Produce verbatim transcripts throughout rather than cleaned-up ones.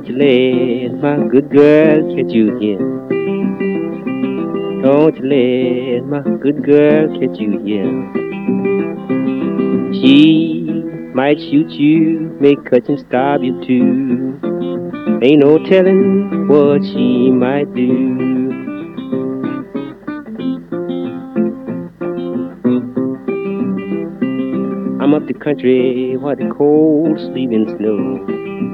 Don't you let my good girl catch you again. Don't you let my good girl catch you again. She might shoot you, may cut and stab you too. Ain't no telling what she might do. I'm up the country where the cold sleet and snow.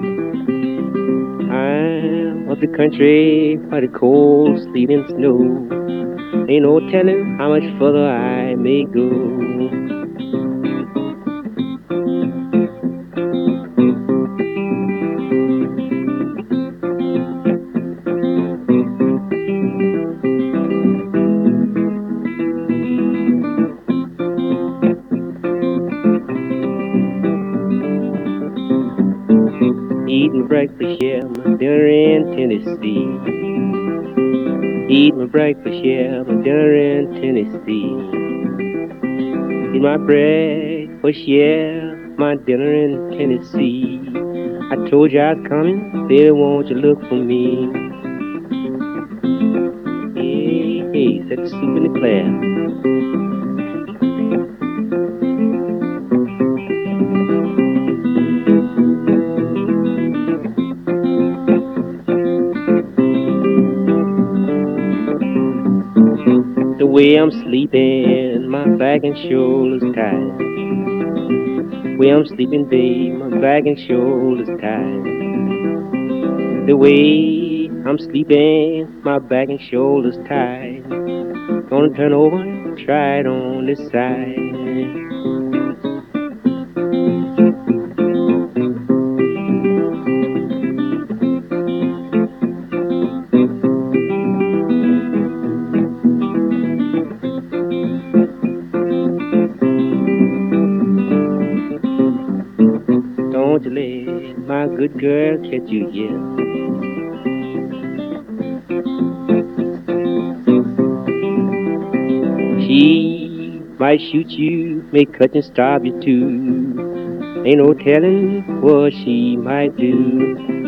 I'm up the country where the cold sleet and snow. Ain't no telling how much further I may go. Eating breakfast, yeah, my dinner in Tennessee. Eat my breakfast, yeah, my dinner in Tennessee. Eat my breakfast, yeah, my dinner in Tennessee. I told you I was coming, baby, won't you look for me? Hey, hey, set the soup in the class. The way I'm sleeping, my back and shoulders tired. The way I'm sleeping, babe, my back and shoulders tired. The way I'm sleeping, my back and shoulders tired. Gonna turn over and try it on this side. Don't you let my good girl catch you again. She might shoot you, may cut and stab you too. Ain't no telling what she might do.